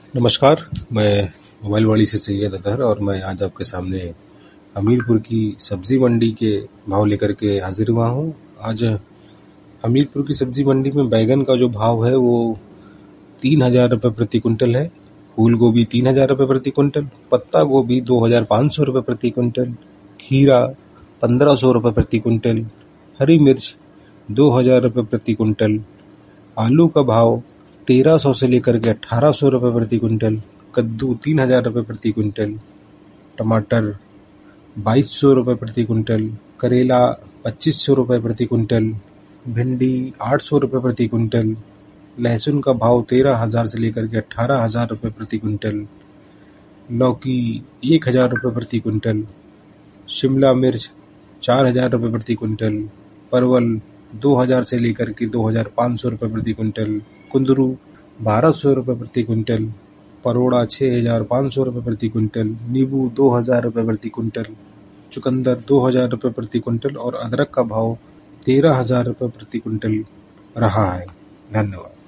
नमस्कार, मैं मोबाइल वाड़ी से सैयद अतहर और मैं आज आपके सामने हमीरपुर की सब्जी मंडी के भाव लेकर के हाजिर हुआ हूँ। आज हमीरपुर की सब्जी मंडी में बैगन का जो भाव है वो 3,000 रुपये प्रति कुंटल है। फूल गोभी 3,000 रुपये प्रति कुंटल, पत्ता गोभी 2,500 रुपये प्रति कुंटल, खीरा 1,500 रुपये प्रति कुंटल, हरी मिर्च 2,000 रुपये प्रति कुंटल, आलू का भाव 1,300 से लेकर के 1,800 रुपये प्रति कुंटल, कद्दू 3,000 रुपये प्रति कुंटल, टमाटर 2,200 रुपये प्रति कुंटल, करेला 2,500 रुपये प्रति कुंटल, भिंडी 800 रुपये प्रति कुंटल, लहसुन का भाव 13,000 से लेकर के 18,000 रुपये प्रति कुंटल, लौकी 1,000 रुपये प्रति कुंटल, शिमला मिर्च 4,000 रुपये प्रति कुंटल, परवल 2,000 से लेकर के 2,500 रुपये प्रति कुंटल, कुंदरू 1,200 रुपये प्रति कुंटल, परोड़ा 6,500 रुपये प्रति कुंटल, नींबू 2,000 रुपये प्रति कुंटल, चुकंदर 2,000 रुपये प्रति कुंटल और अदरक का भाव 13,000 रुपये प्रति कुंटल रहा है। धन्यवाद।